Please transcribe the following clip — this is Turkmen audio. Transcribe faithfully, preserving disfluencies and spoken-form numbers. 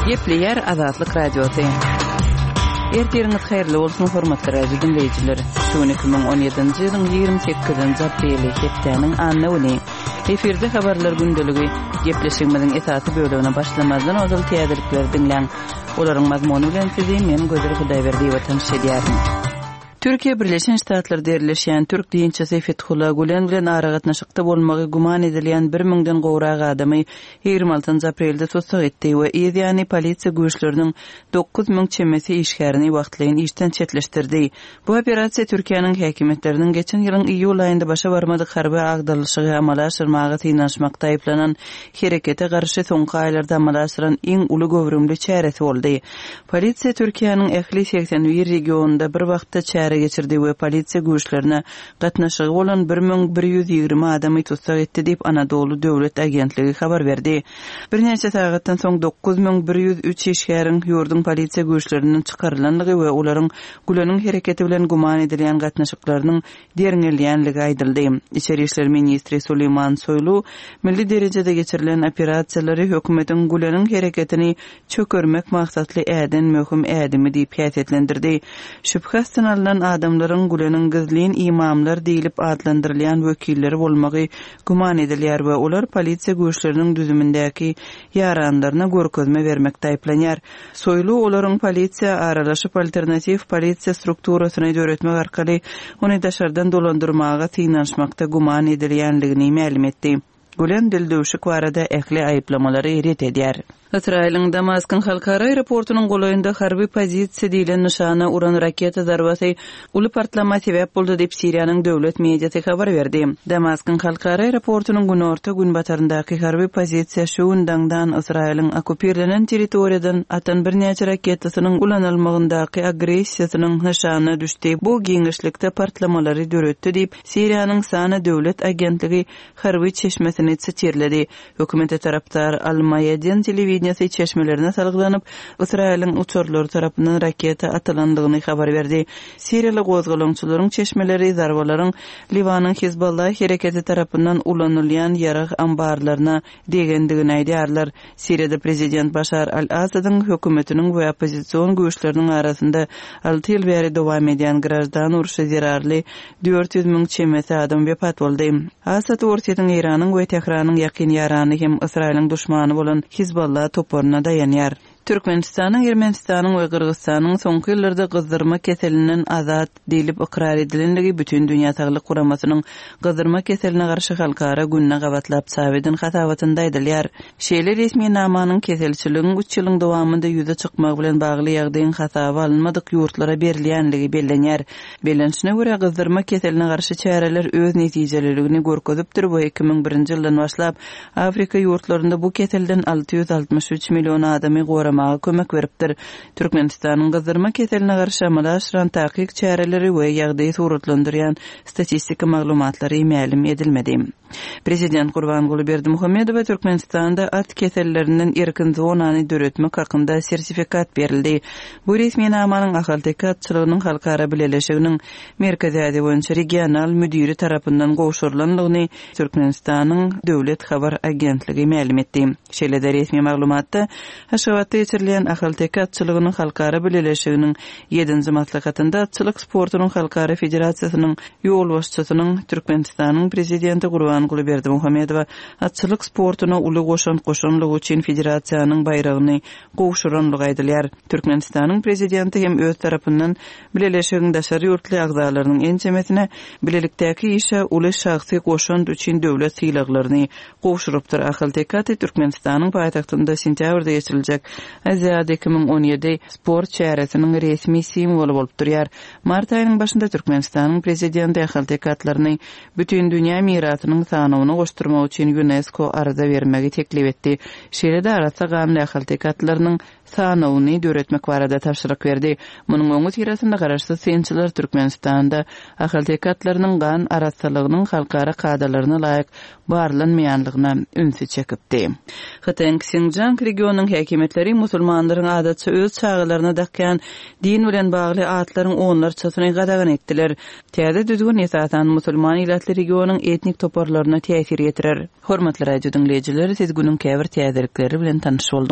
Gepleyer Azatlyk Radiosu. Ertiriniz hayırlı olsun hormatly radio dinleyijiler. Şu iki bin on ýedinji ýylyň ýygrimi sekizinji apreli hepdeniň anny. Efirde habarlar gündəligi gepleşigimiziň esasy bölümine başlamazdan ozal täzelikler dinleň. Olaryň mazmuny bilen sizi men Gözür Hudaýberdi watan şedýärim. Türkiýe Birleşen Ştatlar derleşýän Türk diýinçisi Fethullah Gülen bilen aragatnaşykda bolmagy guman edilýän bir miňden gowrak adamy ýygrimi altynjy aprelde tutsak etdi we ýa-ni polisiýa güýçleriniň dokuz miň çemesi işgärini wagtlaýyn işden çetleşdirdi. Bu operasiýa Türkiýanyň häkimetleriniň geçen ýylyň iýul aýynda başa barmadyk harby agdalyşygy amala aşyrmagy tynanşmakda aýplanan herekete garşy soňky aýlarda amala aşyran iň uly gowrumly çäresi boldy. Polisiýa Türkiýanyň ähli seksen bir regionunda bir wagtda çäre geçirdi we polisiýa güýçlerine gatnaşygy bolan bir miň bir ýüz ýygrimi adamy tutsak etdi diýip Anadolu Döwlet Agentligi habar berdi. Bir neçe sagatdan soň dokuz miň bir ýüz üç işgäriň ýurdun polisiýa güýçlerinden çykarlanlygy we olaryň Güleniň hereketi bilen guman edilýän gatnaşyklarynyň deriňelýänligi aýdyldy. İçeri işler ministri Suleyman Soylu milli derejede geçirilen operasiýalary hökümetiň Güleniň hereketini çökermek maksatly äden möhüm ädimi diýip häsiýetlendirdi. Şüphästen alynan adamlaryň Güleniň gizlin imamlar diýilip adlandyrylýan wekilleri bolmagy guman edilýär we olar polisiýa güýçleriniň düzümindäki ýaranlaryna görkezme bermekde aýplanýar. Soylu olaryň polisiýa aralaşyp alternativ polisiýa strukturasyny döretmek arkaly ony daşardan dolandyrmaga tynanşmakda guman edilýänligini ma'lum etdi. Gülen dildöwşik barada ähli aýyplamalary ret edýär. Israýlyň Damaskyn halkara aeroportunyň golaýynda harby pozisiýa diýilen nişana uran raketa zarbasy uly partlama sebäp boldy diýip Siriýanyň döwlet mediasy habar berdi. Damaskyn halkara aeroportunyň günorta gün bataryndaky harby pozisiýa şu undangdan Israýlyň okupirlenen territoriýadan atan bir neçe raketasynyň ulanylmagyndaky agressiýasynyň nişana düşdi. Bu giňişlikde partlamalary döretdi diýip Siriýanyň Sana döwlet agentligi harby çeşmesini çirledi. Hökümete tarapdar Al-Mayadin telewizionyny çeşmelerine salgylanyp Israýlyň uçurlary tarapyndan raketa atylandygyny habar berdi. Siriýaly gozgalançylaryň çeşmeleri zarbalaryň Libanyň Hizballah hereketi tarapyndan ulanylýan ýarag ambarlaryna degendigini aýdýarlar. Siriýada prezident Başar al-Asadyň hökümetiniň we opozisiýon güýçleriniň arasynda alty ýyl bäri dowam edýän grajdan uruşy zerarly dört ýüz miň çemesi adam wepat boldy. Asad ortadan Iranyň we Tehranyň ýakyn ýarany hem Israýlyň düşmany bolan Hizballah toporuna dayanýar. Türkmenistanyň, Ermenistanyň we Kyrgyzstanyň soňky ýyllarda gyzdyrma keseliniň azat diýilip ikrar edilenligi bütün dünýä saglyk guramasynyň gyzdyrma keseline garşy halkara günne gabatlap sabedin hatabatynda aýdylýar. Şeýle resmi namanyň keselçiligiň üç ýylyň dowamında ýüze çykmak bilen bagly ýagdaýyň hataba alınmadyk ýurtlara berilýänligi bellenýär. Belençine görä gyzdyrma keseline garşy çäreler öz netijelerini görkezipdir we iki miň birinji ýyldan başlap Afrika ýurtlarynda bu keselden alty ýüz altymyş üç million adamy mağa kömek beripdir. Türkmenistanyň gyzdyrma keseline garşy amala aşyran takyk çäreleri we ýagdaýy suratlandyrýan statistika maglumatlary ma'lum edilmedi. Prezident Gurbanguly Berdimuhammedow Türkmenistanda at kesellerinden erkin zonany döretmek hakynda sertifikat berildi. Bu resmi namanyň ahaltyky atçylygynyň halkara bileşiginiň merkezi adi boýunça regional müdiri tarapyndan gowşurylanlygyny Türkmenistanyň döwlet habar agentligi ma'lum etdi. Şeýle resmi maglumatda Haşawatda geçirilen ahaltyky atçylygynyň halkara bileşiginiň ýedinji maslahatynda atçylyk sportunyň halkara federasiýasynyň ýol başçysynyň Türkmenistanyň prezidenti Gurbanguly Berdimuhammedow atçylyk sportuna uly goşan goşanlygy üçin federasiýanyň bayragyny gowşuranlygy aýdylýar. Türkmenistanyň prezidenti hem öz tarapyndan bileşigiň daşary ýurtly agzalarynyň ençemesine bilelikdäki işe uly şahsy goşan üçin döwlet sylaklaryny gowşurypdyr. Ahaltyky Türkmenistanyň paýtagtynda sentýabrda geçiriljek Aziýada iki miň on ýedi sport çäresiniň resmi simwolu bolup durýar. Mart aýynyň başynda Türkmenistanyň prezidenti ahaltyky atlaryny bütün dünýä mirasynyň sanawyna goşdurmak üçin UNESCO arada bermegi teklip etdi. Şeýle-de arasa gany ahaltyky atlarynyň sanawyny döretmek barada tapşyryk berdi. Munyň öňü tirasynda garaşsy sençiler Türkmenistanda ahaltyky atlarynyň gan arasalygynyň halkara kadalaryna laýyk barlanmaýanlygyna ünsü çekipdi. Hatyň Xinjiang regionunyň häkimetleri musulmanlaryň adatça öz çağılaryna dakkan din bilen bagly atlaryň onlarçasyny gadagan etdiler. Täze düzgün esasan musulman illatly regionunyň etnik toparlaryna täsir etirer. Hormatly radio dinleyijiler, siz günüň käbir täzelikleri bilen tanyş boldunuz.